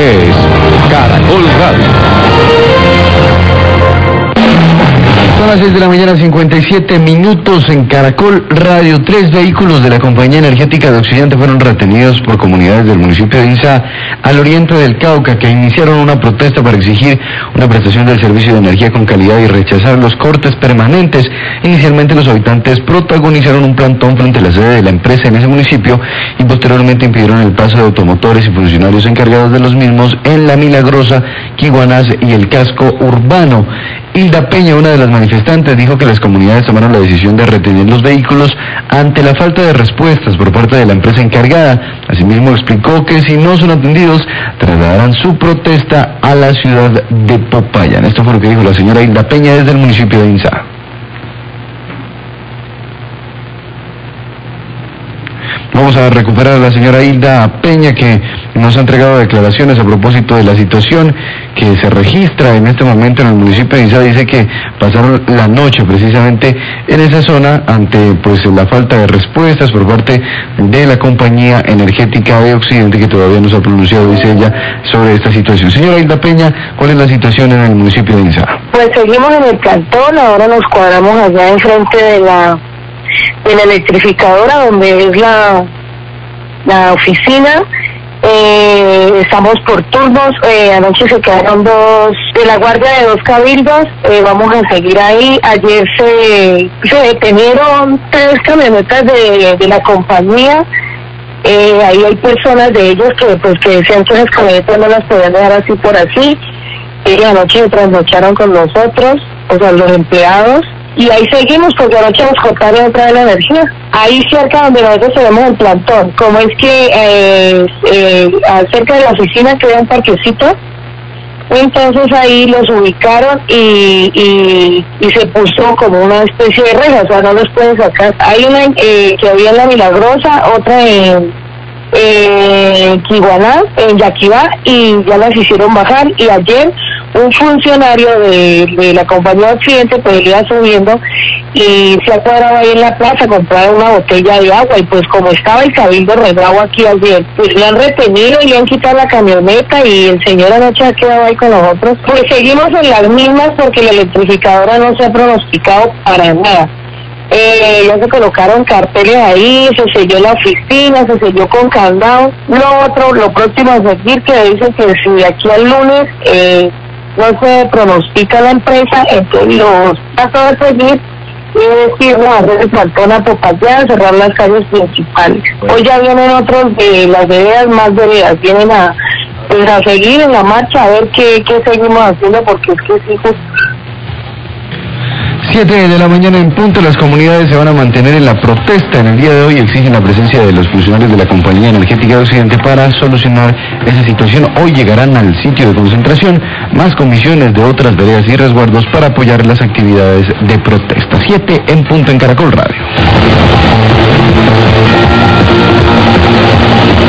es Caracol Radio. Son las 6 de la mañana, 57 minutos en Caracol Radio. 3 vehículos de la Compañía Energética de Occidente fueron retenidos por comunidades del municipio de Inzá, al oriente del Cauca, que iniciaron una protesta para exigir una prestación del servicio de energía con calidad y rechazar los cortes permanentes. Inicialmente los habitantes protagonizaron un plantón frente a la sede de la empresa en ese municipio y posteriormente impidieron el paso de automotores y funcionarios encargados de los mismos en La Milagrosa, Quiguanás y el casco urbano. Hilda Peña, una de las manifestantes, dijo que las comunidades tomaron la decisión de retener los vehículos ante la falta de respuestas por parte de la empresa encargada. Asimismo explicó que si no son atendidos, trasladarán su protesta a la ciudad de Popayán. Esto fue lo que dijo la señora Hilda Peña desde el municipio de Inzá. Vamos a recuperar a la señora Hilda Peña, que nos ha entregado declaraciones a propósito de la situación que se registra en este momento en el municipio de Inzá. Dice que pasaron la noche precisamente en esa zona ante la falta de respuestas por parte de la Compañía Energética de Occidente, que todavía no se ha pronunciado, dice ella, sobre esta situación. Señora Hilda Peña, ¿cuál es la situación en el municipio de Inzá? Pues seguimos en el cantón, ahora nos cuadramos allá enfrente de la electrificadora, donde es la oficina. Estamos por turnos. Anoche se quedaron de la guardia de 2 cabildos. Vamos a seguir ahí. Ayer se detenieron 3 camionetas de la compañía. Ahí hay personas de ellos que decían que esas camionetas no las podían dejar así por así. Anoche se trasnocharon con nosotros, o sea, los empleados. Y ahí seguimos porque anoche nos cortaron otra vez la energía. Ahí cerca donde nosotros tenemos el plantón, como es que cerca de la oficina queda un parquecito, entonces ahí los ubicaron y se puso como una especie de reja, o sea, no los pueden sacar. Hay una que había en La Milagrosa, otra en Quiguanás, en Yaquibá, y ya las hicieron bajar. Y ayer un funcionario de la Compañía Occidente pues iba subiendo y se ha cuadrado ahí en la plaza a comprar una botella de agua, y pues como estaba el cabildo rebravo aquí ayer, pues le han retenido y le han quitado la camioneta, y el señor anoche ha quedado ahí con nosotros. Pues seguimos en las mismas porque la electrificadora no se ha pronosticado para nada. Ya se colocaron carteles ahí, se selló la oficina, se selló con candado. Lo próximo a seguir, que dice que si de aquí al lunes no se pronostica la empresa, entonces los pasos a seguir es decir, hacer el plantón a Popayán, cerrar las calles principales. Hoy ya vienen otros de las veredas, más veredas, vienen a seguir en la marcha, a ver qué seguimos haciendo, porque es que es injusto. 7 de la mañana en punto. Las comunidades se van a mantener en la protesta en el día de hoy. Exigen la presencia de los funcionarios de la Compañía Energética de Occidente para solucionar esa situación. Hoy llegarán al sitio de concentración más comisiones de otras veredas y resguardos para apoyar las actividades de protesta. 7 en punto en Caracol Radio.